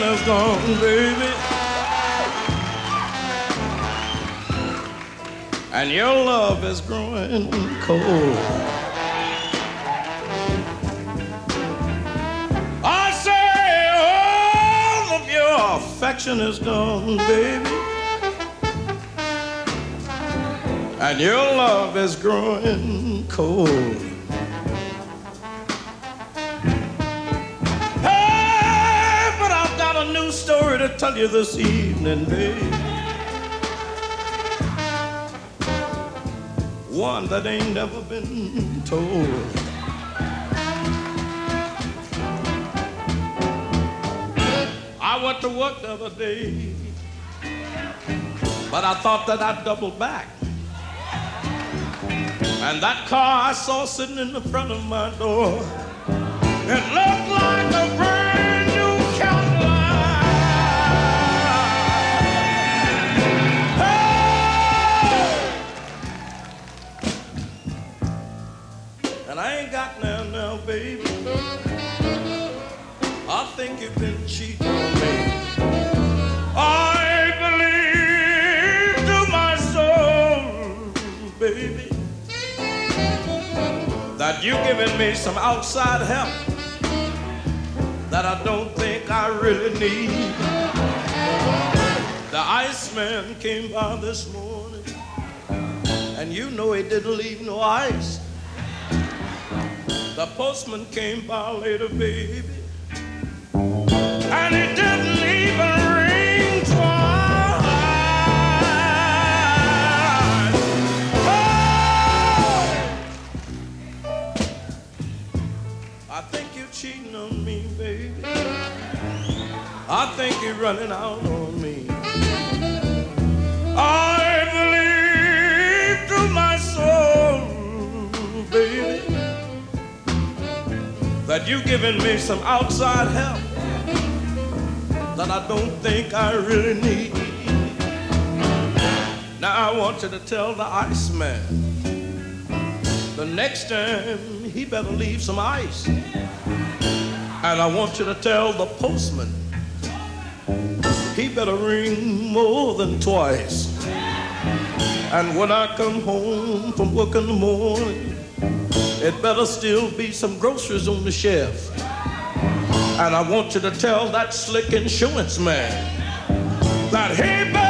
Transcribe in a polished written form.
is gone, baby. And your love is growing cold. I say all of your affection is gone, baby. And your love is growing cold. Hey, but I've got a new story to tell you this evening, baby. One that ain't never been told. I went to work the other day, but I thought that I'd double back. And that car I saw sitting in the front of my door, it looked like a brand new Cadillac. Hey! And I ain't got now, baby. I think you've been cheating on me. I believe to my soul, baby, that you giving me some outside help that I don't think I really need. The Iceman came by this morning, and you know he didn't leave no ice. The postman came by later, baby, and he didn't even ring twice. I think you're cheating on me, baby. I think you're running out on me. I believe to my soul, baby, that you're giving me some outside help that I don't think I really need. Now I want you to tell the Iceman the next time he better leave some ice. And I want you to tell the postman he better ring more than twice. And when I come home from work in the morning, it better still be some groceries on the shelf. And I want you to tell that slick insurance man that he better